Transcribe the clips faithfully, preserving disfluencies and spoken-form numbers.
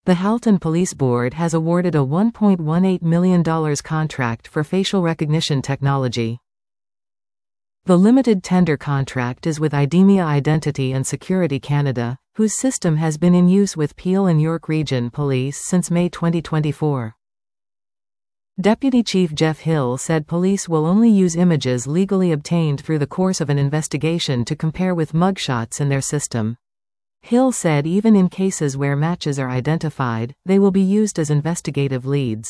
The Halton Police Board has awarded a one point one eight million dollars contract for facial recognition technology. The limited tender contract is with IDEMIA Identity and Security Canada, whose system has been in use with Peel and York Region Police since May twenty twenty-four. Deputy Chief Jeff Hill said police will only use images legally obtained through the course of an investigation to compare with mugshots in their system. Hill said even in cases where matches are identified, they will be used as investigative leads.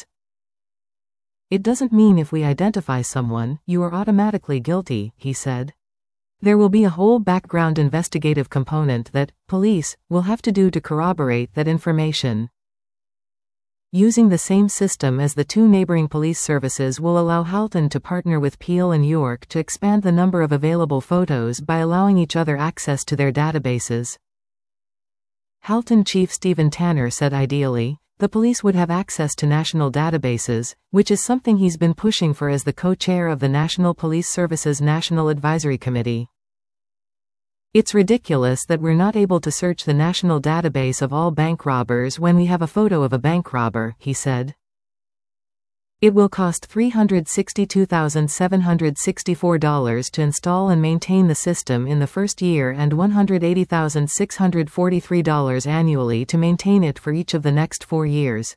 It doesn't mean if we identify someone, you are automatically guilty, he said. There will be a whole background investigative component that police will have to do to corroborate that information. Using the same system as the two neighboring police services will allow Halton to partner with Peel and York to expand the number of available photos by allowing each other access to their databases. Halton Chief Stephen Tanner said ideally, the police would have access to national databases, which is something he's been pushing for as the co-chair of the National Police Services National Advisory Committee. It's ridiculous that we're not able to search the national database of all bank robbers when we have a photo of a bank robber, he said. It will cost three hundred sixty-two thousand seven hundred sixty-four dollars to install and maintain the system in the first year and one hundred eighty thousand six hundred forty-three dollars annually to maintain it for each of the next four years.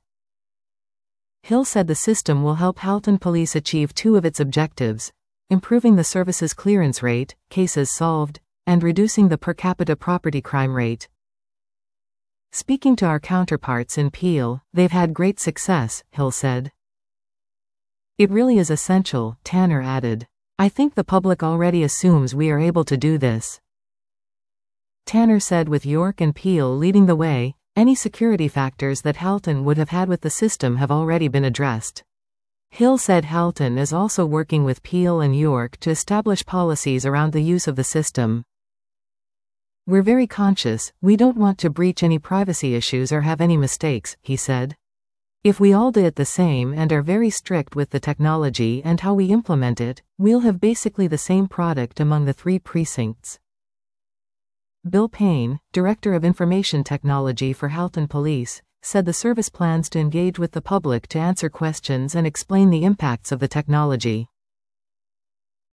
Hill said the system will help Halton Police achieve two of its objectives: improving the service's clearance rate, cases solved, and reducing the per capita property crime rate. Speaking to our counterparts in Peel, they've had great success, Hill said. It really is essential, Tanner added. I think the public already assumes we are able to do this. Tanner said with York and Peel leading the way, any security factors that Halton would have had with the system have already been addressed. Hill said Halton is also working with Peel and York to establish policies around the use of the system. We're very conscious, we don't want to breach any privacy issues or have any mistakes, he said. If we all did the same and are very strict with the technology and how we implement it, we'll have basically the same product among the three precincts. Bill Payne, Director of Information Technology for Halton Police, said the service plans to engage with the public to answer questions and explain the impacts of the technology.